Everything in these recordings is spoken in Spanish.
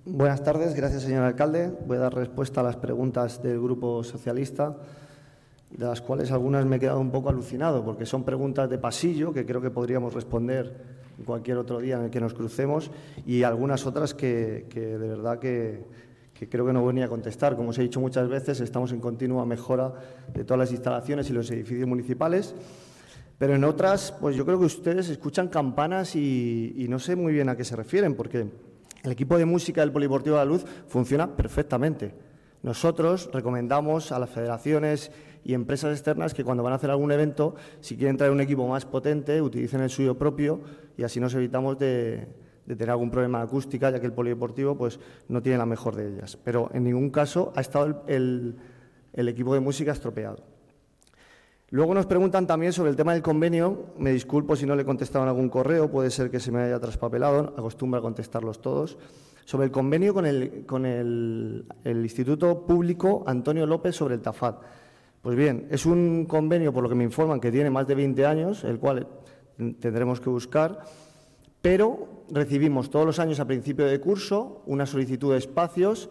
Buenas tardes, gracias señor alcalde. Voy a dar respuesta a las preguntas del Grupo Socialista, de las cuales algunas me he quedado un poco alucinado, porque son preguntas de pasillo que creo que podríamos responder cualquier otro día en el que nos crucemos, y algunas otras que de verdad que creo que no voy ni a contestar. Como os he dicho muchas veces, estamos en continua mejora de todas las instalaciones y los edificios municipales, pero en otras, pues yo creo que ustedes escuchan campanas y no sé muy bien a qué se refieren, porque el equipo de música del Polideportivo de la Luz funciona perfectamente. Nosotros recomendamos a las federaciones y empresas externas que cuando van a hacer algún evento, si quieren traer un equipo más potente, utilicen el suyo propio y así nos evitamos de tener algún problema de acústica, ya que el polideportivo pues, no tiene la mejor de ellas. Pero en ningún caso ha estado el equipo de música estropeado. Luego nos preguntan también sobre el tema del convenio. Me disculpo si no le he contestado en algún correo, puede ser que se me haya traspapelado, acostumbro a contestarlos todos. Sobre el convenio con el Instituto Público Antonio López sobre el TAFAD. Pues bien, es un convenio, por lo que me informan, que tiene más de 20 años, el cual tendremos que buscar, pero recibimos todos los años a principio de curso una solicitud de espacios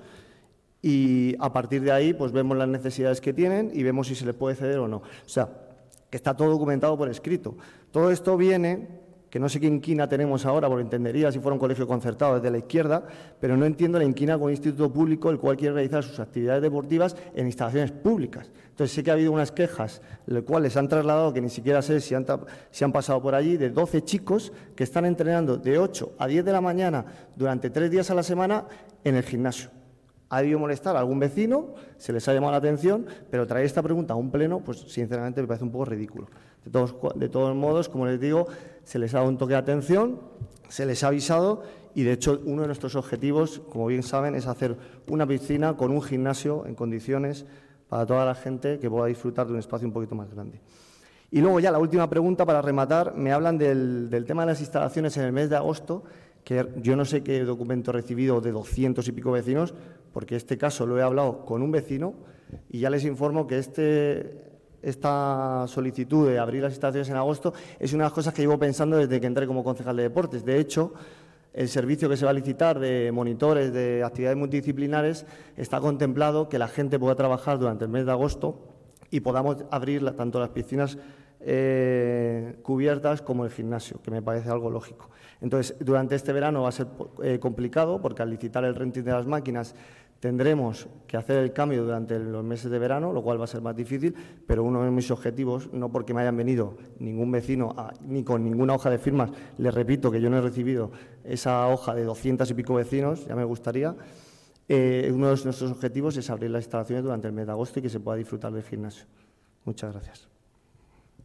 y a partir de ahí pues vemos las necesidades que tienen y vemos si se les puede ceder o no. O sea, que está todo documentado por escrito. Todo esto viene, que no sé qué inquina tenemos ahora, porque entendería si fuera un colegio concertado desde la izquierda, pero no entiendo la inquina con un instituto público el cual quiere realizar sus actividades deportivas en instalaciones públicas. Entonces sé que ha habido unas quejas, las cuales se han trasladado, que ni siquiera sé si han pasado por allí, de 12 chicos que están entrenando de 8 a 10 de la mañana durante 3 días a la semana en el gimnasio. Ha debido molestar a algún vecino, se les ha llamado la atención, pero traer esta pregunta a un pleno, pues sinceramente me parece un poco ridículo. De todos modos, como les digo, se les ha dado un toque de atención, se les ha avisado y, de hecho, uno de nuestros objetivos, como bien saben, es hacer una piscina con un gimnasio en condiciones para toda la gente que pueda disfrutar de un espacio un poquito más grande. Y luego ya la última pregunta, para rematar, me hablan del tema de las instalaciones en el mes de agosto, que yo no sé qué documento he recibido de 200 y pico vecinos, porque este caso lo he hablado con un vecino y ya les informo que esta solicitud de abrir las instalaciones en agosto es una de las cosas que llevo pensando desde que entré como concejal de deportes. De hecho, el servicio que se va a licitar de monitores de actividades multidisciplinares está contemplado que la gente pueda trabajar durante el mes de agosto y podamos abrir tanto las piscinas cubiertas como el gimnasio, que me parece algo lógico. Entonces, durante este verano va a ser complicado, porque al licitar el renting de las máquinas tendremos que hacer el cambio durante los meses de verano, lo cual va a ser más difícil, pero uno de mis objetivos, no porque me hayan venido ningún vecino ni con ninguna hoja de firmas, les repito que yo no he recibido esa hoja de 200 y pico vecinos, ya me gustaría, uno de nuestros objetivos es abrir las instalaciones durante el mes de agosto y que se pueda disfrutar del gimnasio. Muchas gracias.